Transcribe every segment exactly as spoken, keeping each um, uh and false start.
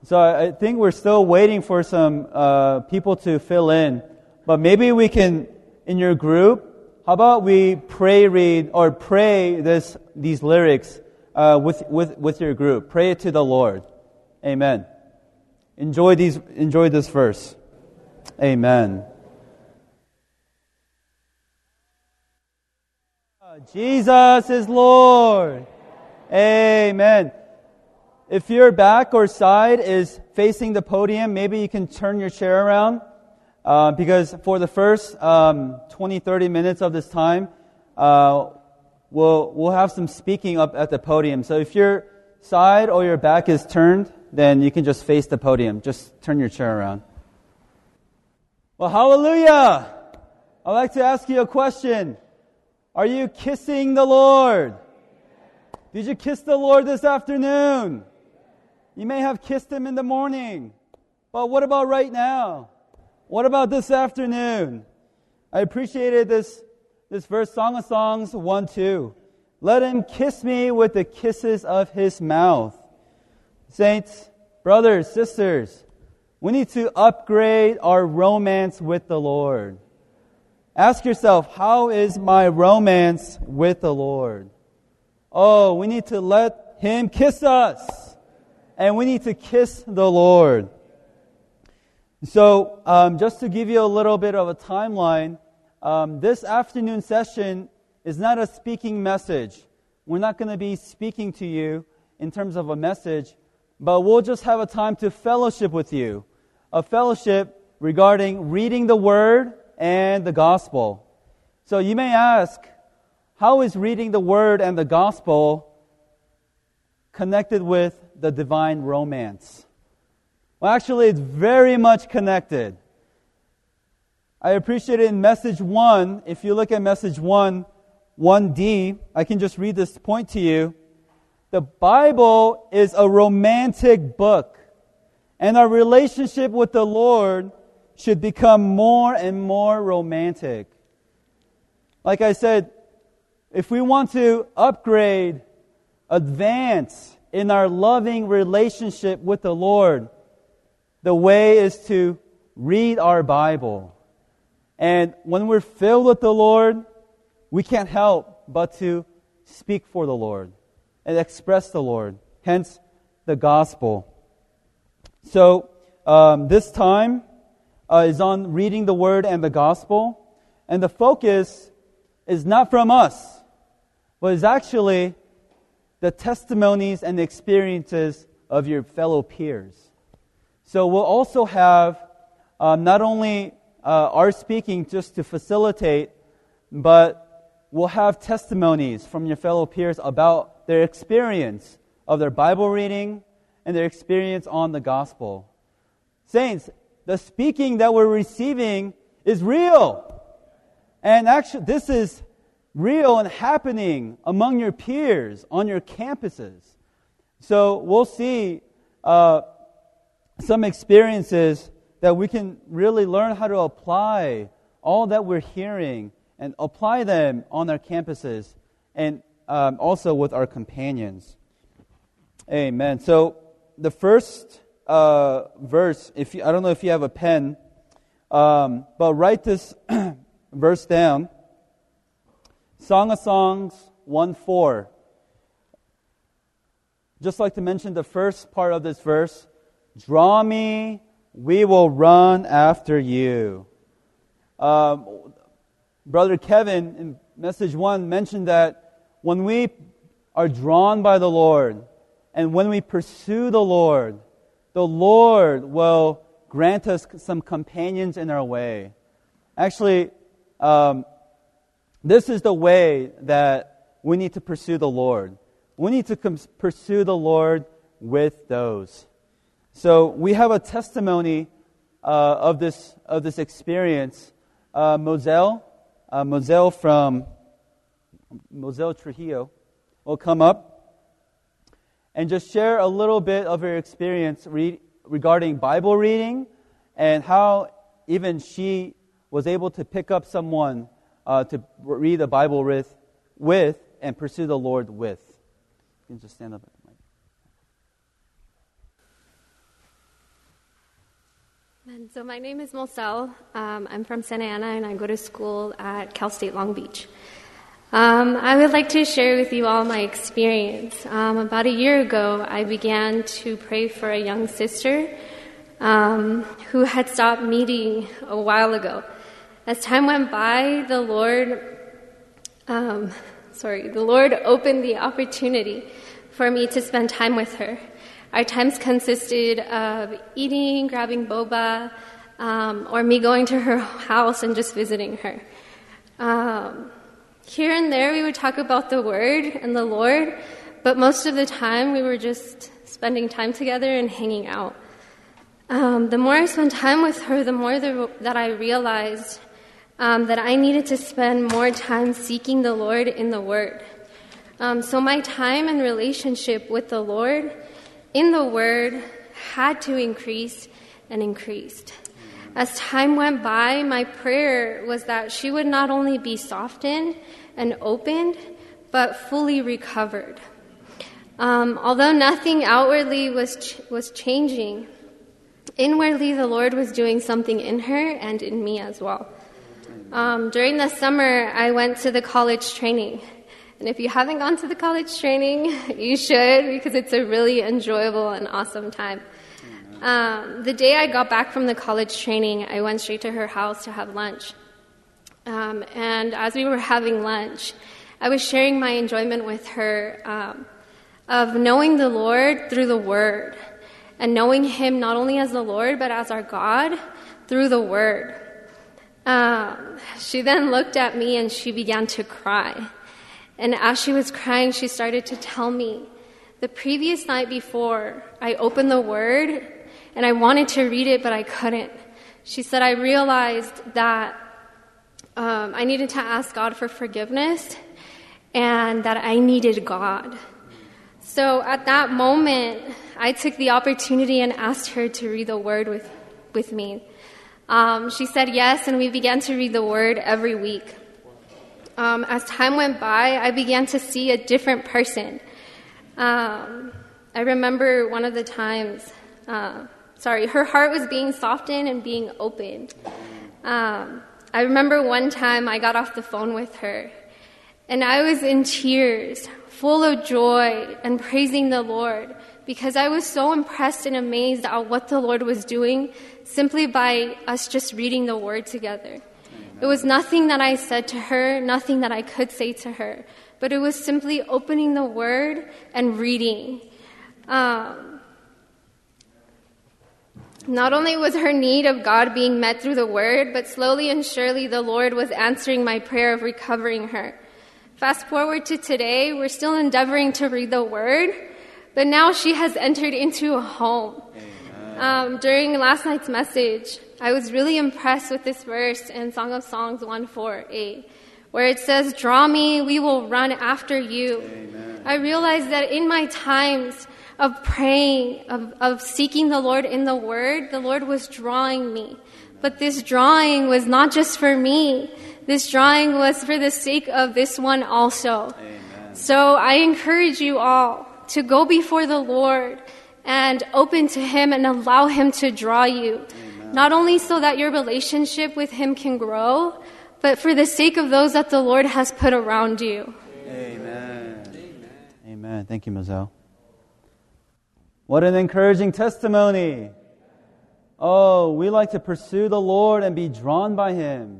So I think we're still waiting for some uh, people to fill in. But maybe we can, in your group, how about we pray read or pray this these lyrics uh, with, with, with your group. Pray it to the Lord. Amen. Enjoy these. Enjoy this verse. Amen. Jesus is Lord. Amen. If your back or side is facing the podium, maybe you can turn your chair around. Uh, because for the first um, twenty, thirty minutes of this time, uh, we'll, we'll have some speaking up at the podium. So if your side or your back is turned, then you can just face the podium. Just turn your chair around. Well, hallelujah! I'd like to ask you a question. Are you kissing the Lord? Did you kiss the Lord this afternoon? You may have kissed Him in the morning. But what about right now? What about this afternoon? I appreciated this, this verse, Song of Songs one two. Let Him kiss me with the kisses of His mouth. Saints, brothers, sisters, we need to upgrade our romance with the Lord. Ask yourself, how is my romance with the Lord? Oh, we need to let Him kiss us. And we need to kiss the Lord. So, um, just to give you a little bit of a timeline, um, this afternoon session is not a speaking message. We're not going to be speaking to you in terms of a message, but we'll just have a time to fellowship with you. A fellowship regarding reading the Word and the Gospel. So you may ask, how is reading the Word and the Gospel connected with the divine romance? Well, actually, it's very much connected. I appreciate it in message one. If you look at message one, one D, I can just read this point to you. The Bible is a romantic book, and our relationship with the Lord should become more and more romantic. Like I said, if we want to upgrade, advance in our loving relationship with the Lord, the way is to read our Bible. And when we're filled with the Lord, we can't help but to speak for the Lord and express the Lord. Hence, the gospel. So, um, this time uh, is on reading the Word and the gospel. And the focus is not from us, but is actually the testimonies and the experiences of your fellow peers. So we'll also have uh, not only uh, our speaking just to facilitate, but we'll have testimonies from your fellow peers about their experience of their Bible reading and their experience on the gospel. Saints, the speaking that we're receiving is real. And actually, this is real and happening among your peers on your campuses. So we'll see uh, some experiences that we can really learn how to apply all that we're hearing and apply them on our campuses and um, also with our companions. Amen. So the first uh, verse, if you, I don't know if you have a pen, um, but write this verse down. Song of Songs one four. Just like to mention the first part of this verse. Draw me, we will run after you. Um, Brother Kevin in message one mentioned that when we are drawn by the Lord and when we pursue the Lord, the Lord will grant us some companions in our way. Actually, um, this is the way that we need to pursue the Lord. We need to com- pursue the Lord with those. So we have a testimony uh, of this of this experience. Uh, Moselle, uh, Moselle from Moselle Trujillo will come up and just share a little bit of her experience re- regarding Bible reading and how even she was able to pick up someone uh, to read the Bible with, with and pursue the Lord with. You can just stand up. And so my name is Moselle. Um, I'm from Santa Ana, and I go to school at Cal State Long Beach. Um, I would like to share with you all my experience. Um, about a year ago, I began to pray for a young sister um, who had stopped meeting a while ago. As time went by, the Lord, um, sorry, the Lord opened the opportunity for me to spend time with her. Our times consisted of eating, grabbing boba, um, or me going to her house and just visiting her. Um, here and there, we would talk about the Word and the Lord, but most of the time, we were just spending time together and hanging out. Um, the more I spent time with her, the more the, that I realized um, that I needed to spend more time seeking the Lord in the Word. Um, so my time and relationship with the Lord in the Word had to increase and increased. As time went by, my prayer was that she would not only be softened and opened, but fully recovered. Um, although nothing outwardly was ch- was changing, inwardly the Lord was doing something in her and in me as well. Um, during the summer, I went to the college training. And if you haven't gone to the college training, you should, because it's a really enjoyable and awesome time. Um, the day I got back from the college training, I went straight to her house to have lunch. Um, and as we were having lunch, I was sharing my enjoyment with her um, of knowing the Lord through the Word, and knowing Him not only as the Lord, but as our God through the Word. Um, she then looked at me and she began to cry. And as she was crying, she started to tell me, the previous night before, I opened the Word, and I wanted to read it, but I couldn't. She said, I realized that um, I needed to ask God for forgiveness, and that I needed God. So at that moment, I took the opportunity and asked her to read the Word with, with me. Um, she said yes, and we began to read the Word every week. Um, as time went by, I began to see a different person. Um, I remember one of the times, uh, sorry, her heart was being softened and being opened. Um, I remember one time I got off the phone with her, and I was in tears, full of joy and praising the Lord, because I was so impressed and amazed at what the Lord was doing simply by us just reading the Word together. It was nothing that I said to her, nothing that I could say to her, but it was simply opening the Word and reading. Um, not only was her need of God being met through the Word, but slowly and surely the Lord was answering my prayer of recovering her. Fast forward to today, we're still endeavoring to read the Word, but now she has entered into a home. Um, during last night's message, I was really impressed with this verse in Song of Songs one four eight, where it says, draw me, we will run after you. Amen. I realized that in my times of praying, of, of seeking the Lord in the Word, the Lord was drawing me. But this drawing was not just for me. This drawing was for the sake of this one also. Amen. So I encourage you all to go before the Lord and open to Him and allow Him to draw you. Amen. Not only so that your relationship with Him can grow, but for the sake of those that the Lord has put around you. Amen. Amen. Amen. Thank you, Moselle. What an encouraging testimony. Oh, we like to pursue the Lord and be drawn by Him.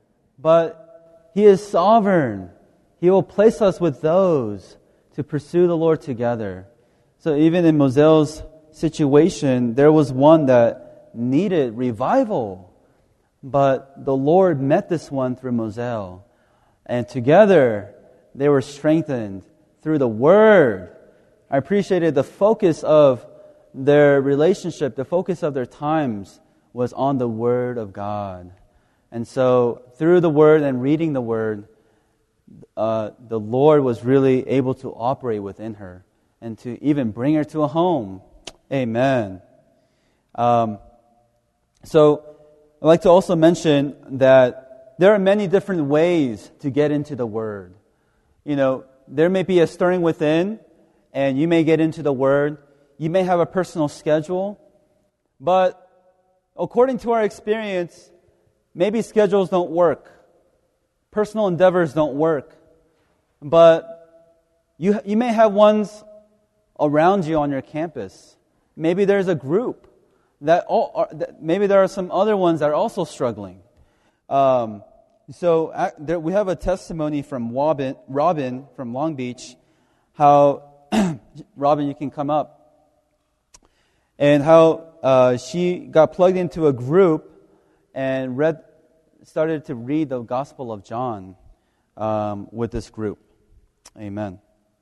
But He is sovereign. He will place us with those to pursue the Lord together. So even in Moselle's situation, there was one that needed revival. But the Lord met this one through Moselle. And together, they were strengthened through the Word. I appreciated the focus of their relationship, the focus of their times was on the Word of God. And so through the Word and reading the Word, uh, the Lord was really able to operate within her and to even bring her to a home. Amen. Um, so I'd like to also mention that there are many different ways to get into the Word. You know, there may be a stirring within, and you may get into the Word. You may have a personal schedule, but according to our experience, maybe schedules don't work. Personal endeavors don't work. But you, you may have ones around you on your campus. Maybe there's a group that, all are, that maybe there are some other ones that are also struggling. Um, so uh, there, we have a testimony from Robin, Robin from Long Beach, how, Robin, you can come up, and how uh, she got plugged into a group and read, started to read the Gospel of John um, with this group. Amen.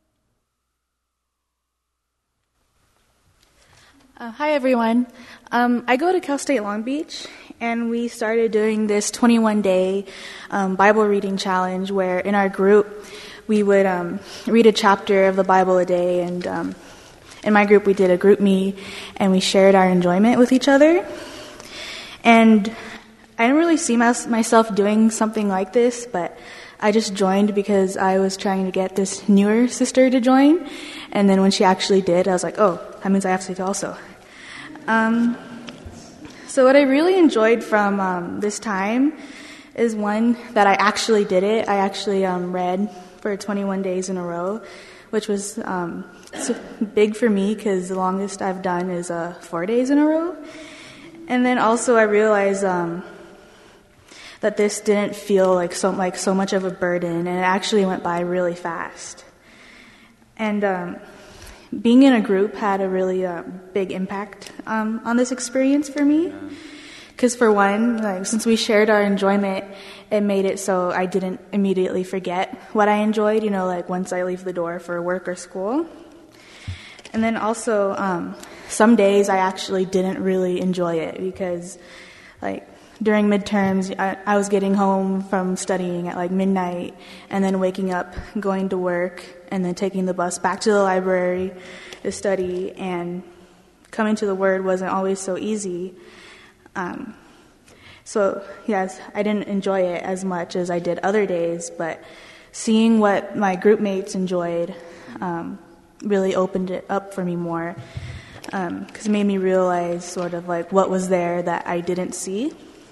Uh, hi, everyone. Um, I go to Cal State Long Beach, and we started doing this twenty-one day um, Bible reading challenge where in our group we would um, read a chapter of the Bible a day, and um, in my group we did a group me, and we shared our enjoyment with each other. And I didn't really see my, myself doing something like this, but I just joined because I was trying to get this newer sister to join. And then when she actually did, I was like, oh, that means I have to also. Um, so what I really enjoyed from um, this time is one, that I actually did it. I actually um, read for twenty-one days in a row, which was um, big for me because the longest I've done is uh, four days in a row. And then also I realized um, that this didn't feel like so like so much of a burden, and it actually went by really fast. And um, being in a group had a really uh, big impact um, on this experience for me. Because for one, like since we shared our enjoyment, it made it so I didn't immediately forget what I enjoyed, you know, like once I leave the door for work or school. And then also, um, some days I actually didn't really enjoy it because, like, during midterms, I, I was getting home from studying at like midnight and then waking up, going to work, and then taking the bus back to the library to study, and coming to the Word wasn't always so easy. Um, so, yes, I didn't enjoy it as much as I did other days, but seeing what my group mates enjoyed um, really opened it up for me more, because um, it made me realize sort of like what was there that I didn't see.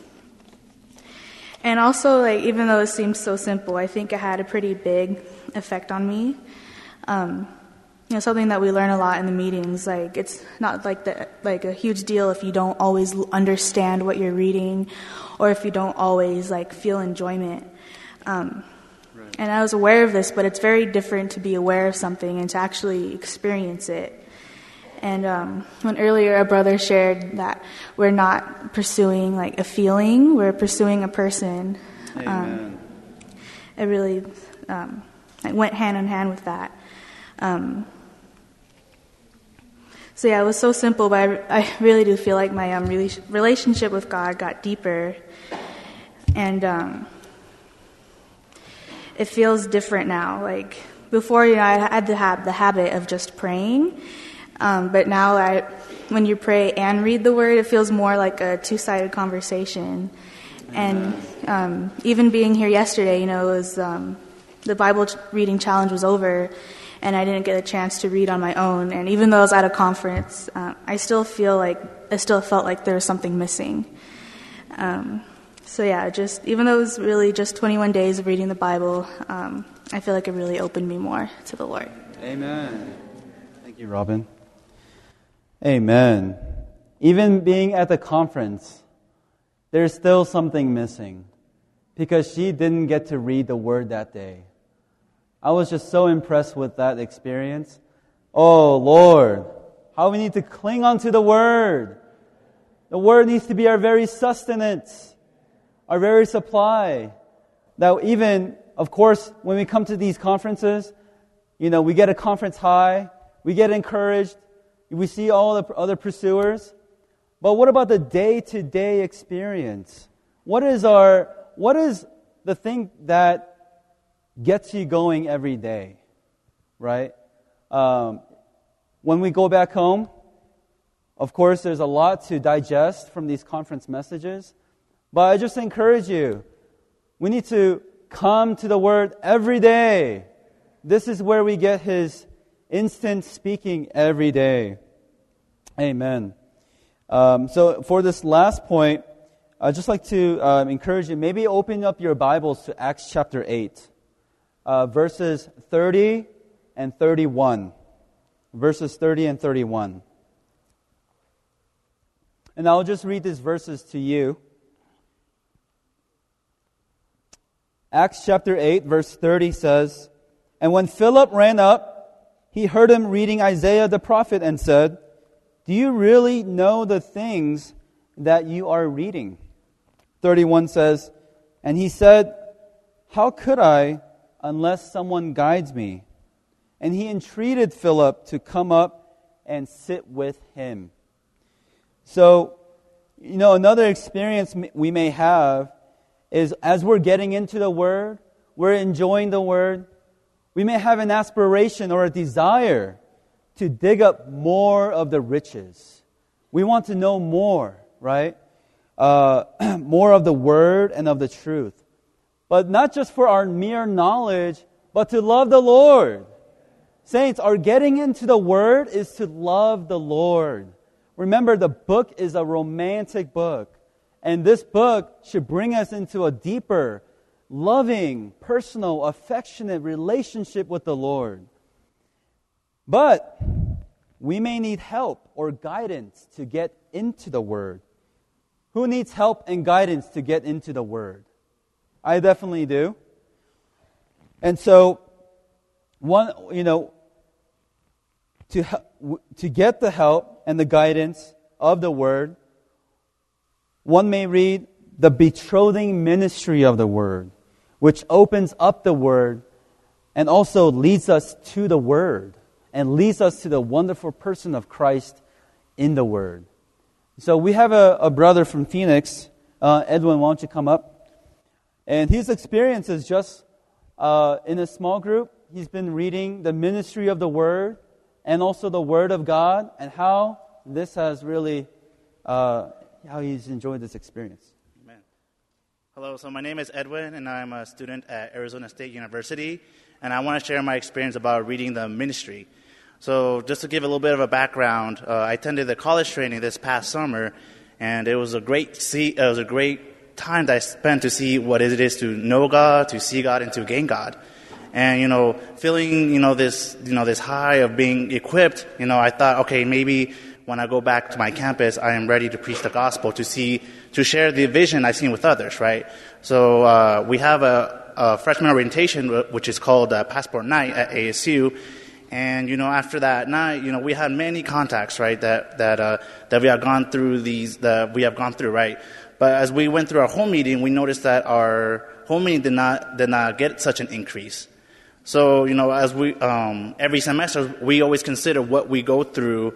And also, like, even though it seems so simple, I think it had a pretty big effect on me. Um, you know, something that we learn a lot in the meetings, like, it's not like the, like a huge deal if you don't always understand what you're reading, or if you don't always, like, feel enjoyment. Um, right. And I was aware of this, but it's very different to be aware of something and to actually experience it. And um, when earlier a brother shared that we're not pursuing like a feeling, we're pursuing a person. Amen. Um, it really um, it went hand in hand with that. Um, so yeah, it was so simple, but I, I really do feel like my um, relationship with God got deeper, and um, it feels different now. Like before, you know, I had to have the habit of just praying. Um, but now I, when you pray and read the Word, it feels more like a two-sided conversation. And um, even being here yesterday, you know, it was, um, the Bible reading challenge was over, and I didn't get a chance to read on my own. And even though I was at a conference, uh, I still feel like, I still felt like there was something missing. Um, so yeah, just, even though it was really just twenty-one days of reading the Bible, um, I feel like it really opened me more to the Lord. Amen. Thank you, Robin. Amen. Even being at the conference, there's still something missing because she didn't get to read the Word that day. I was just so impressed with that experience. Oh, Lord, how we need to cling onto the Word. The Word needs to be our very sustenance, our very supply. That even, of course, when we come to these conferences, you know, we get a conference high, we get encouraged, we see all the other pursuers. But what about the day-to-day experience? What is our, what is the thing that gets you going every day, right? Um, when we go back home, of course, there's a lot to digest from these conference messages. But I just encourage you, we need to come to the Word every day. This is where we get His instant speaking every day. Amen. Um, so for this last point, I'd just like to um, encourage you, maybe open up your Bibles to Acts chapter eight, uh, verses thirty and thirty-one. Verses thirty and thirty-one. And I'll just read these verses to you. Acts chapter eight, verse thirty says, "And when Philip ran up, he heard him reading Isaiah the prophet and said, 'Do you really know the things that you are reading?' thirty-one says, "And he said, 'How could I unless someone guides me?' And he entreated Philip to come up and sit with him." So, you know, another experience we may have is as we're getting into the Word, we're enjoying the Word, we may have an aspiration or a desire to dig up more of the riches. We want to know more, right? Uh, more of the Word and of the truth. But not just for our mere knowledge, but to love the Lord. Saints, our getting into the Word is to love the Lord. Remember, the book is a romantic book. And this book should bring us into a deeper, loving, personal, affectionate relationship with the Lord. But we may need help or guidance to get into the Word. Who needs help and guidance to get into the Word? I definitely do. And so, one, you know, to to get the help and the guidance of the Word, one may read the betrothing ministry of the Word, which opens up the Word and also leads us to the Word and leads us to the wonderful person of Christ in the Word. So we have a, a brother from Phoenix, uh, Edwin, why don't you come up? And his experience is just uh, in a small group. He's been reading the ministry of the Word and also the Word of God, and how this has really, uh, how he's enjoyed this experience. Amen. Hello, so my name is Edwin, and I'm a student at Arizona State University, and I want to share my experience about reading the ministry. So just to give a little bit of a background, uh, I attended the college training this past summer, and it was a great see, it was a great time that I spent to see what it is to know God, to see God, and to gain God. And, you know, feeling, you know, this, you know, this high of being equipped, you know, I thought, okay, maybe when I go back to my campus, I am ready to preach the gospel, to see, to share the vision I've seen with others, right? So, uh, we have a, a freshman orientation, which is called uh, Passport Night at A S U. And, you know, after that night, you know, we had many contacts, right, that, that, uh, that we have gone through these, that we have gone through, right? But as we went through our home meeting, we noticed that our home meeting did not, did not get such an increase. So, you know, as we, um, every semester, we always consider what we go through,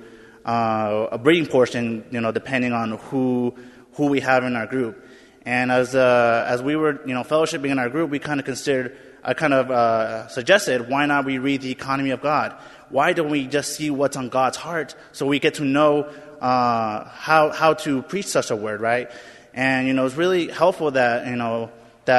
uh, a reading portion, you know, depending on who, who we have in our group. And as, uh, as we were, you know, fellowshipping in our group, we kind of considered, I kind of, uh, suggested, why not we read the economy of God? Why don't we just see what's on God's heart so we get to know, uh, how, how to preach such a word, right? And, you know, it's really helpful that, you know,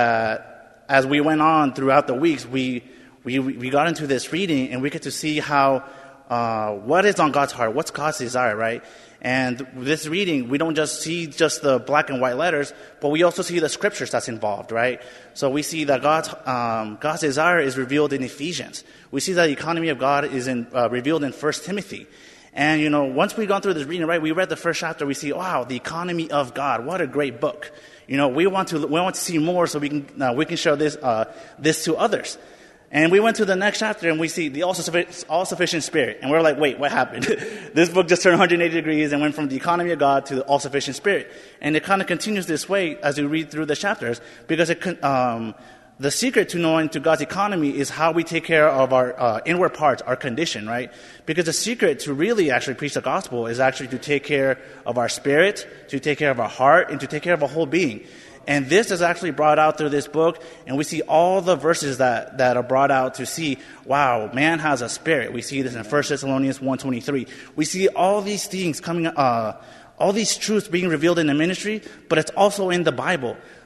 that as we went on throughout the weeks, we, We we got into this reading, and we get to see how, uh, what is on God's heart, what's God's desire, right? And this reading, we don't just see just the black and white letters, but we also see the scriptures that's involved, right? So we see that God's, um, God's desire is revealed in Ephesians. We see that the economy of God is in, uh, revealed in First Timothy. And, you know, once we've gone through this reading, right, we read the first chapter, we see, wow, the economy of God, what a great book. You know, we want to, we want to see more so we can, uh, we can show this, uh, this to others. And we went to the next chapter, and we see the all-sufficient Spirit. And we're like, wait, what happened? This book just turned one hundred eighty degrees and went from the economy of God to the all-sufficient Spirit. And it kind of continues this way as we read through the chapters, because it, um, the secret to knowing to God's economy is how we take care of our uh, inward parts, our condition, right? Because the secret to really actually preach the gospel is actually to take care of our spirit, to take care of our heart, and to take care of our whole being. And this is actually brought out through this book, and we see all the verses that, that are brought out to see, wow, man has a spirit. We see this in First Thessalonians one twenty-three. We see all these things coming, uh, all these truths being revealed in the ministry, but it's also in the Bible.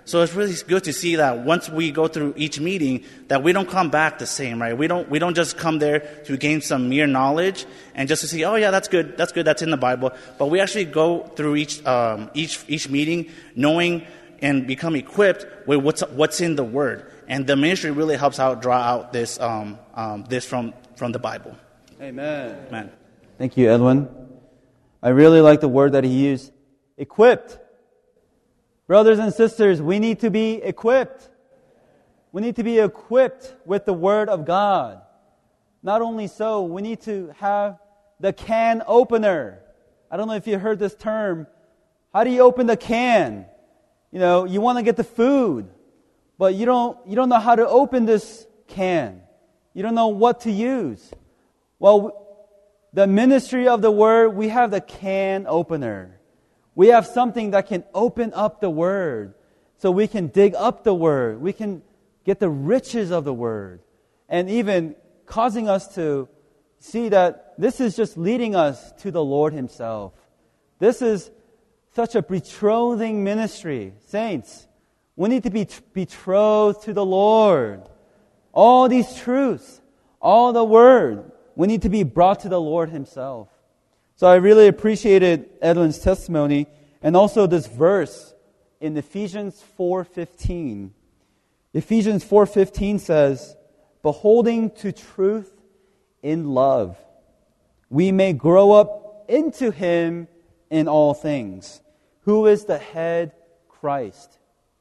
So it's really good to see that once we go through each meeting, that we don't come back the same, right? We don't we don't just come there to gain some mere knowledge and just to see, oh yeah, that's good, that's good, that's in the Bible. But we actually go through each um, each each meeting knowing and become equipped with what's what's in the Word. And the ministry really helps out draw out this um, um, this from from the Bible. Amen. Amen. Thank you, Edwin. I really like the word that he used, equipped. Brothers and sisters, we need to be equipped. We need to be equipped with the Word of God. Not only so, we need to have the can opener. I don't know if you heard this term. How do you open the can? You know, you want to get the food, but you don't you don't know how to open this can. You don't know what to use. Well, the ministry of the Word, we have the can opener. We have something that can open up the Word so we can dig up the Word. We can get the riches of the Word. And even causing us to see that this is just leading us to the Lord Himself. This is such a betrothing ministry. Saints, we need to be betrothed to the Lord. All these truths, all the Word, we need to be brought to the Lord Himself. So I really appreciated Edwin's testimony and also this verse in Ephesians four fifteen. Ephesians four fifteen says, "Beholding to truth in love, we may grow up into Him in all things, who is the head, Christ."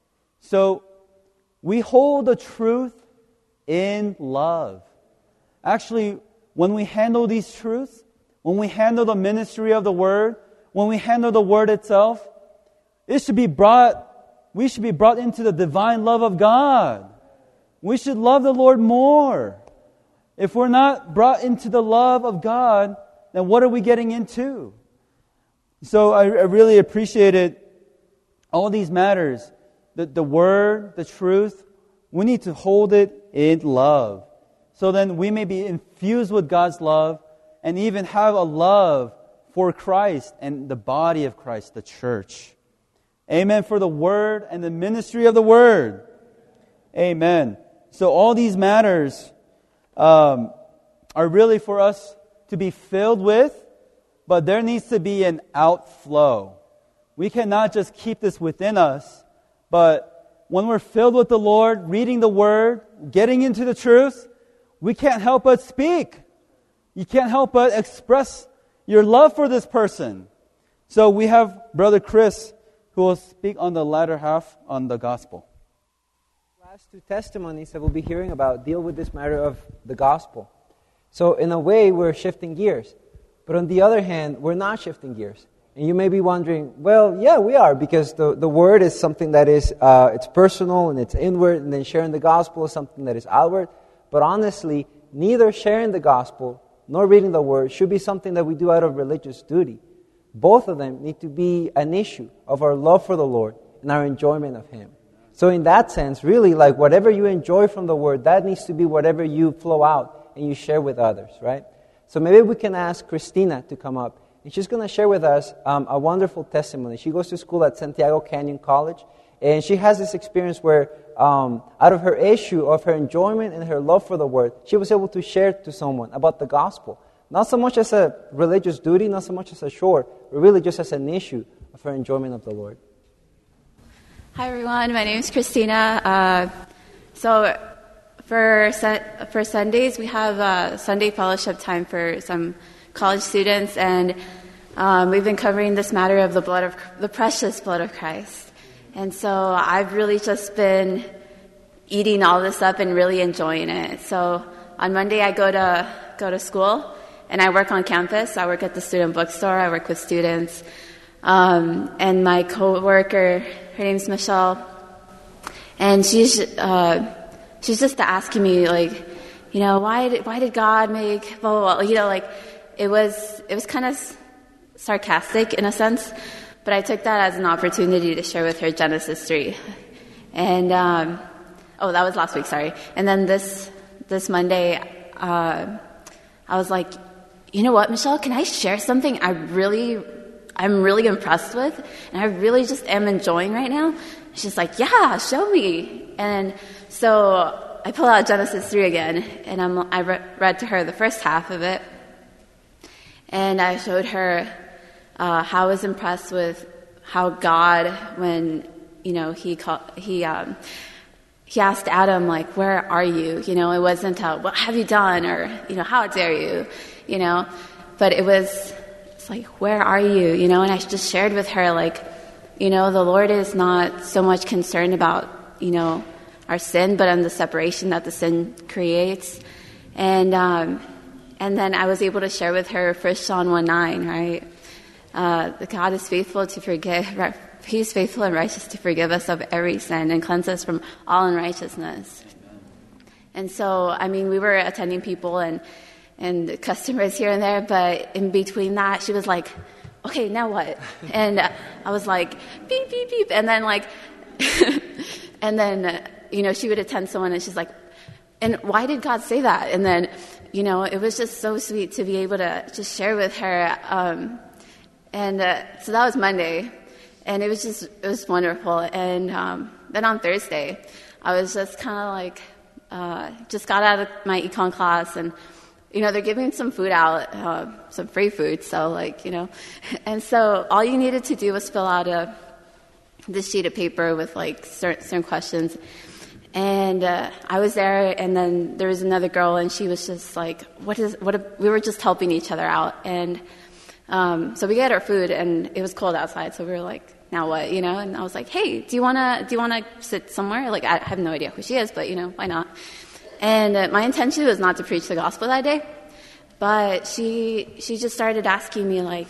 So we hold the truth in love. Actually, when we handle these truths, when we handle the ministry of the Word, when we handle the Word itself, it should be brought, we should be brought into the divine love of God. We should love the Lord more. If we're not brought into the love of God, then what are we getting into? So I, I really appreciated all these matters. The, the Word, the truth, we need to hold it in love. So then we may be infused with God's love and even have a love for Christ and the body of Christ, the church. Amen for the Word and the ministry of the Word. Amen. So all these matters um, are really for us to be filled with, but there needs to be an outflow. We cannot just keep this within us, but when we're filled with the Lord, reading the Word, getting into the truth, we can't help but speak. You can't help but express your love for this person. So we have Brother Chris who will speak on the latter half on the gospel. Last two testimonies that we'll be hearing about deal with this matter of the gospel. So in a way, we're shifting gears. But on the other hand, we're not shifting gears. And you may be wondering, well, yeah, we are, because the, the word is something that is, uh, it's personal and it's inward, and then sharing the gospel is something that is outward. But honestly, neither sharing the gospel nor reading the word should be something that we do out of religious duty. Both of them need to be an issue of our love for the Lord and our enjoyment of Him. So in that sense, really, like whatever you enjoy from the word, that needs to be whatever you flow out and you share with others, right? So maybe we can ask Christina to come up. And she's going to share with us um, a wonderful testimony. She goes to school at Santiago Canyon College, and she has this experience where um, out of her issue of her enjoyment and her love for the Word, she was able to share to someone about the gospel. Not so much as a religious duty, not so much as a chore, but really just as an issue of her enjoyment of the Lord. Hi everyone, my name is Christina. Uh, so for for Sundays, we have uh, Sunday fellowship time for some college students, and um, we've been covering this matter of the blood of the precious blood of Christ. And so I've really just been eating all this up and really enjoying it. So on Monday I go to go to school and I work on campus. I work at the student bookstore. I work with students. Um, and my coworker, her name's Michelle, and she's uh, she's just asking me like, you know, why did why did God make blah blah blah? You know, like it was it was kind of sarcastic in a sense. But I took that as an opportunity to share with her Genesis three. And, um, oh, that was last week, sorry. And then this this Monday, uh, I was like, you know what, Michelle, can I share something I really, I'm really impressed with, and I really just am enjoying right now? she's like, yeah, show me. And so I pull out Genesis three again, and I'm, I re- read to her the first half of it. And I showed her uh, how I was impressed with how God, when, you know, he called, he um, he asked Adam, like, where are you? You know, it wasn't, uh, what have you done? Or, you know, how dare you? You know, but it was, it's like, where are you? You know, and I just shared with her, like, you know, the Lord is not so much concerned about, you know, our sin, but on the separation that the sin creates. And um, and then I was able to share with her First John one nine, right? Uh, God is faithful to forgive, He's faithful and righteous to forgive us of every sin and cleanse us from all unrighteousness. Amen. And so, I mean, we were attending people and, and customers here and there, but in between that, she was like, okay, now what? And uh, I was like, beep, beep, beep. And then like, and then, uh, you know, she would attend someone and she's like, and why did God say that? And then, you know, it was just so sweet to be able to just share with her. Um, and uh, so that was Monday. And it was just, it was wonderful. And um, then on Thursday, I was just kind of like, uh, just got out of my econ class and, you know, they're giving some food out, uh, some free food. So like, you know, and so all you needed to do was fill out a, this sheet of paper with like certain, certain questions. And uh, I was there, and then there was another girl, and she was just like, what is, what, a, we were just helping each other out. And um, so we got our food, and it was cold outside, so we were like, now what, you know? And I was like, hey, do you want to, do you want to sit somewhere? Like, I have no idea who she is, but, you know, why not? And uh, my intention was not to preach the gospel that day, but she, she just started asking me, like,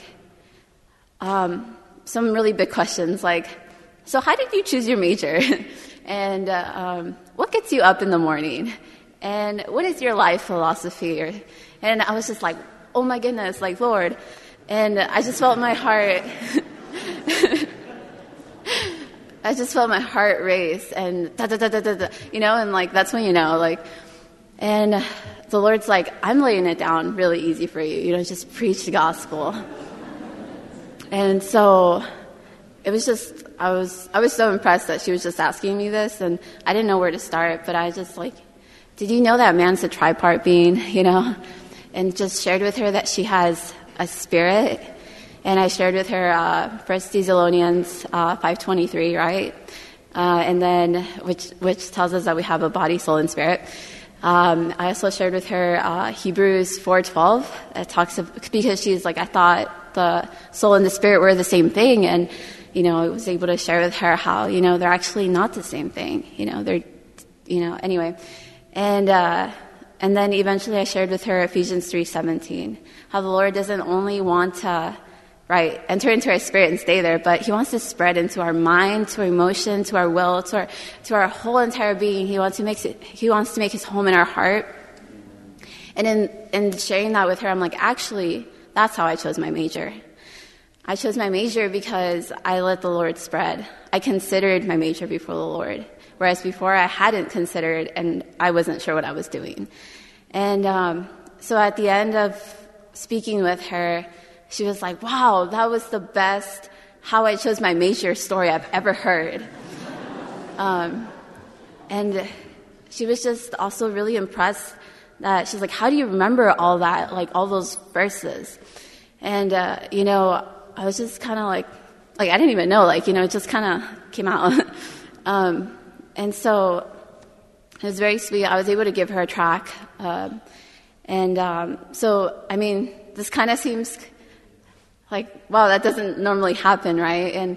um, some really big questions, like, so how did you choose your major? And uh, um, what gets you up in the morning? And what is your life philosophy? Or, and I was just like, oh my goodness, like, Lord. And I just felt my heart, I just felt my heart race and da da da da da da, you know, and like, that's when you know, like, and the Lord's like, I'm laying it down really easy for you, you know, just preach the gospel. And so it was just, I was, I was so impressed that she was just asking me this, and I didn't know where to start, but I just like, did you know that man's a tripart being, you know? And just shared with her that she has a spirit, and I shared with her uh, First Thessalonians uh, five twenty-three, right? Uh, and then, which which tells us that we have a body, soul, and spirit. Um, I also shared with her uh, Hebrews four twelve. It talks of, because she's like, I thought the soul and the spirit were the same thing, and you know, I was able to share with her how, you know, they're actually not the same thing. You know, they're, you know, anyway. And, uh, and then eventually I shared with her Ephesians three seventeen, how the Lord doesn't only want to, right, enter into our spirit and stay there, but He wants to spread into our mind, to our emotion, to our will, to our, to our whole entire being. He wants to make it, He wants to make His home in our heart. And in, in sharing that with her, I'm like, actually, that's how I chose my major. I chose my major because I let the Lord spread. I considered my major before the Lord, whereas before I hadn't considered, and I wasn't sure what I was doing. And um, so at the end of speaking with her, she was like, wow, that was the best how I chose my major story I've ever heard. um, and she was just also really impressed that she's like, how do you remember all that, like all those verses? And, uh, you know, I was just kind of like, like, I didn't even know, like, you know, it just kind of came out. um, and so it was very sweet. I was able to give her a track. Uh, and um, so, I mean, this kind of seems like, wow, that doesn't normally happen, right? And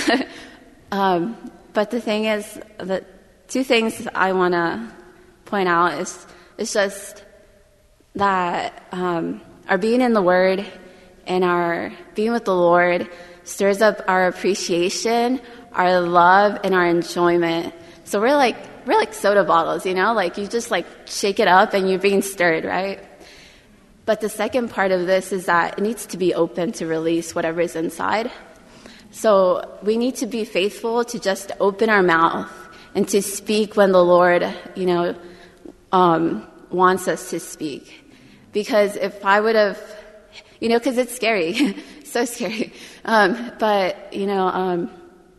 um, but the thing is, the two things I want to point out is, is just that um, our being in the Word and our being with the Lord stirs up our appreciation, our love, and our enjoyment. So we're like we're like soda bottles, you know? Like, you just like shake it up and you're being stirred, right? But the second part of this is that it needs to be open to release whatever is inside. So we need to be faithful to just open our mouth and to speak when the Lord, you know, um, wants us to speak. Because if I would have, you know, because it's scary, so scary. Um, but, you know, um,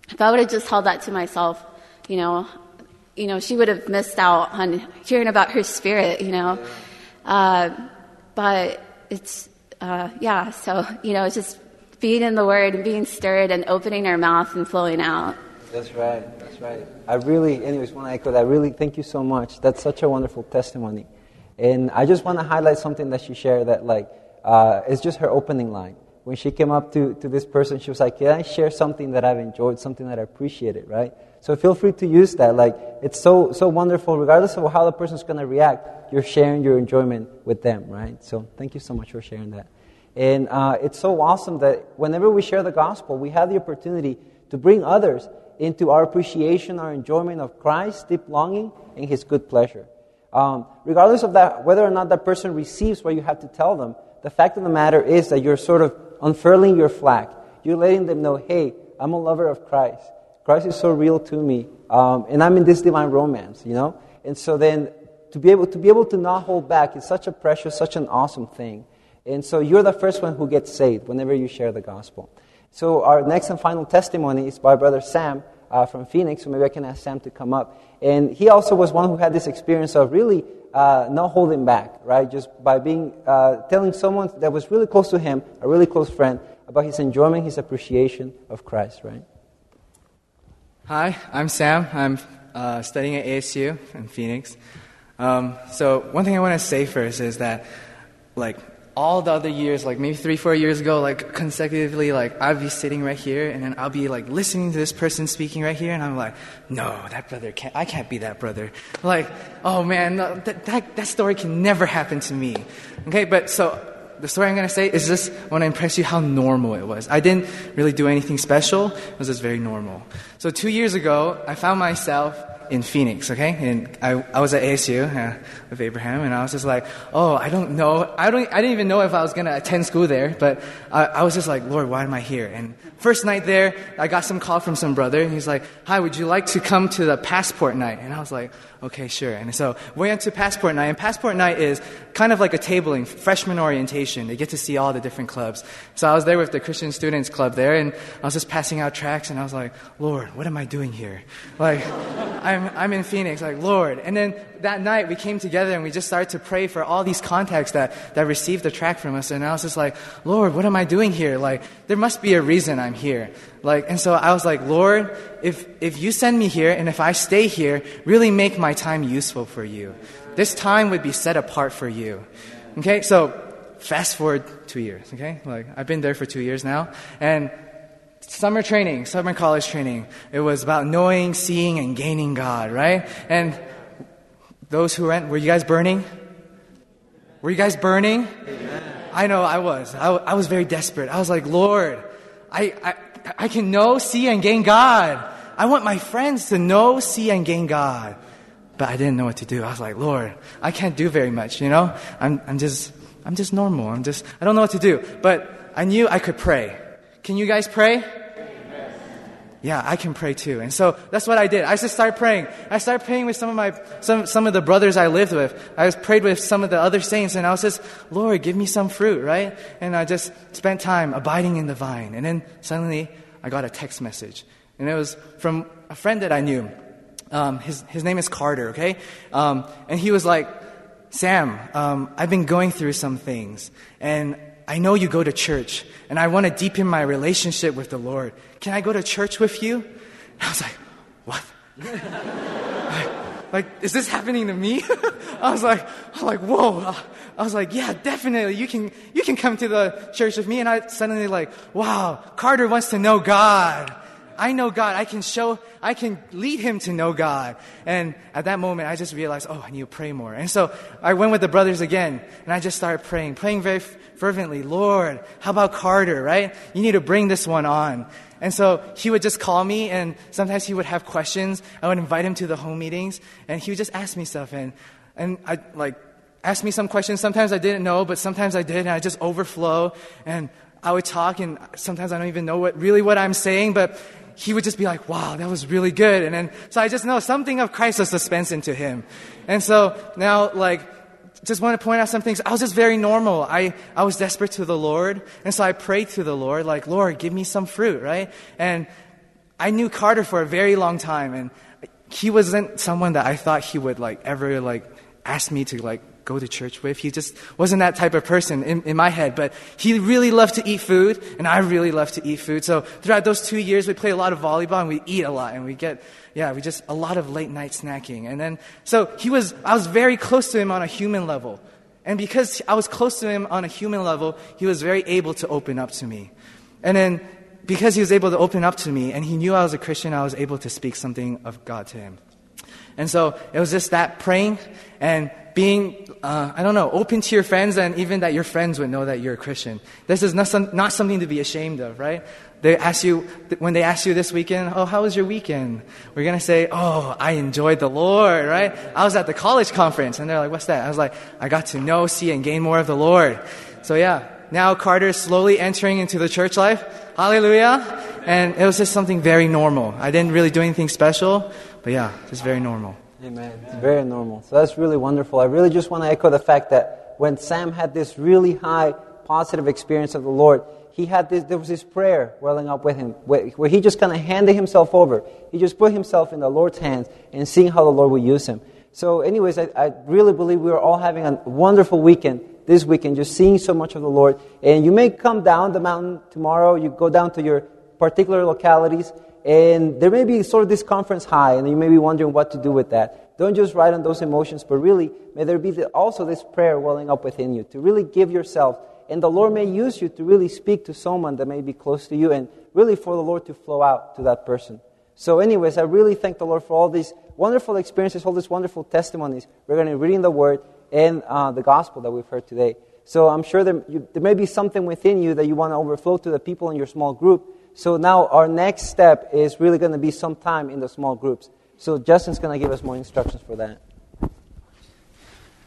if I would have just held that to myself, you know, you know, she would have missed out on hearing about her spirit, you know. Uh, but it's, uh, yeah, so, you know, it's just being in the Word and being stirred and opening our mouth and flowing out. That's right, that's right. I really, anyways, want to echo that. Really, thank you so much. That's such a wonderful testimony. And I just want to highlight something that she shared that, like, uh, it's just her opening line. When she came up to, to this person, she was like, can I share something that I've enjoyed, something that I appreciated, right? So feel free to use that. Like, it's so so wonderful, regardless of how the person's going to react, you're sharing your enjoyment with them, right? So thank you so much for sharing that. And uh, it's so awesome that whenever we share the gospel, we have the opportunity to bring others into our appreciation, our enjoyment of Christ's deep longing and His good pleasure. Um, regardless of that, whether or not that person receives what you have to tell them, the fact of the matter is that you're sort of unfurling your flag. You're letting them know, hey, I'm a lover of Christ. Christ is so real to me, um, and I'm in this divine romance, you know? And so then to be able to be able to not hold back is such a precious, such an awesome thing. And so you're the first one who gets saved whenever you share the gospel. So our next and final testimony is by Brother Sam uh, from Phoenix, so maybe I can ask Sam to come up. And he also was one who had this experience of really uh, not holding back, right? Just by being uh, telling someone that was really close to him, a really close friend, about his enjoyment, his appreciation of Christ, right? Hi, I'm Sam. I'm uh, studying at A S U in Phoenix. Um, so one thing I want to say first is that, like, all the other years, like maybe three, four years ago, like consecutively, like I'd be sitting right here and then I'll be like listening to this person speaking right here and I'm like, no, that brother can't, I can't be that brother. Like, oh man, no, that, that, that story can never happen to me. Okay, but so the story I'm going to say is just want to impress you how normal it was. I didn't really do anything special. It was just very normal. So two years ago, I found myself in Phoenix, okay? And I I was at A S U uh, with Abraham, and I was just like, oh, I don't know. I don't. I didn't even know if I was going to attend school there, but I, I was just like, Lord, why am I here? And first night there, I got some call from some brother, and he's like, hi, would you like to come to the passport night? And I was like, okay, sure. And so we went to passport night, and passport night is kind of like a tabling, freshman orientation. They get to see all the different clubs. So I was there with the Christian Students Club there, and I was just passing out tracts, and I was like, Lord, what am I doing here? Like, I'm I'm in Phoenix, like, Lord. And then that night we came together and we just started to pray for all these contacts that, that received the tract from us. And I was just like, Lord, what am I doing here? Like, there must be a reason I'm here. Like, and so I was like, Lord, if if you send me here and if I stay here, really make my time useful for you. This time would be set apart for you. Okay, so fast forward two years, okay? Like, I've been there for two years now. And summer training, summer college training, it was about knowing, seeing, and gaining God, right? And those who went, were you guys burning? Were you guys burning? Amen. I know I was. I, I was very desperate. I was like, Lord, I, I I can know, see, and gain God. I want my friends to know, see, and gain God. But I didn't know what to do. I was like, Lord, I can't do very much, you know? I'm I'm just I'm just normal. I'm just I don't know what to do. But I knew I could pray. Can you guys pray? Yeah, I can pray too. And so that's what I did. I just started praying. I started praying with some of my some some of the brothers I lived with. I was prayed with some of the other saints, and I was just, Lord, give me some fruit, right? And I just spent time abiding in the vine. And then suddenly I got a text message. And it was from a friend that I knew. Um, his his name is Carter, okay? Um, and he was like, Sam, um, I've been going through some things, and I know you go to church, and I want to deepen my relationship with the Lord. Can I go to church with you? And I was like, what? like, like, is this happening to me? I was like, I was like, whoa. I was like, yeah, definitely. You can, you can come to the church with me. And I suddenly like, wow, Carter wants to know God. I know God. I can show, I can lead him to know God. And at that moment, I just realized, oh, I need to pray more. And so I went with the brothers again, and I just started praying, praying very fervently. Lord, how about Carter, right? You need to bring this one on. And so he would just call me, and sometimes he would have questions. I would invite him to the home meetings, and he would just ask me stuff. And, and I, like, ask me some questions. Sometimes I didn't know, but sometimes I did, and I just overflow. And I would talk, and sometimes I don't even know what really what I'm saying, but he would just be like, wow, that was really good. And then, so I just know something of Christ was dispensed into him. And so now, like, just want to point out some things. I was just very normal. I, I was desperate to the Lord. And so I prayed to the Lord, like, Lord, give me some fruit, right? And I knew Carter for a very long time, and he wasn't someone that I thought he would like ever like ask me to like go to church with. He just wasn't that type of person in, in my head, but he really loved to eat food, and I really loved to eat food. So throughout those two years, we played a lot of volleyball, and we eat a lot, and we get, yeah, we just, a lot of late night snacking. And then, so he was, I was very close to him on a human level. And because I was close to him on a human level, he was very able to open up to me. And then, because he was able to open up to me, and he knew I was a Christian, I was able to speak something of God to him. And so it was just that praying and being, uh, I don't know, open to your friends, and even that your friends would know that you're a Christian. This is not, some, not something to be ashamed of, right? They ask you, when they ask you this weekend, oh, how was your weekend? We're going to say, oh, I enjoyed the Lord, right? I was at the college conference. And they're like, what's that? I was like, I got to know, see, and gain more of the Lord. So yeah, now Carter is slowly entering into the church life. Hallelujah. And it was just something very normal. I didn't really do anything special, but yeah, just very normal. Amen. It's very normal. So that's really wonderful. I really just want to echo the fact that when Sam had this really high positive experience of the Lord, he had this, there was this prayer welling up with him where, where he just kind of handed himself over. He just put himself in the Lord's hands and seeing how the Lord would use him. So anyways, I, I really believe we are all having a wonderful weekend this weekend, just seeing so much of the Lord. And you may come down the mountain tomorrow, you go down to your particular localities, and there may be sort of this conference high, and you may be wondering what to do with that. Don't just ride on those emotions, but really, may there be the, also this prayer welling up within you, to really give yourself. And the Lord may use you to really speak to someone that may be close to you, and really for the Lord to flow out to that person. So anyways, I really thank the Lord for all these wonderful experiences, all these wonderful testimonies. We're going to be reading the Word and uh, the Gospel that we've heard today. So I'm sure there, you, there may be something within you that you want to overflow to the people in your small group. So now our next step is really going to be some time in the small groups. So Justin's going to give us more instructions for that.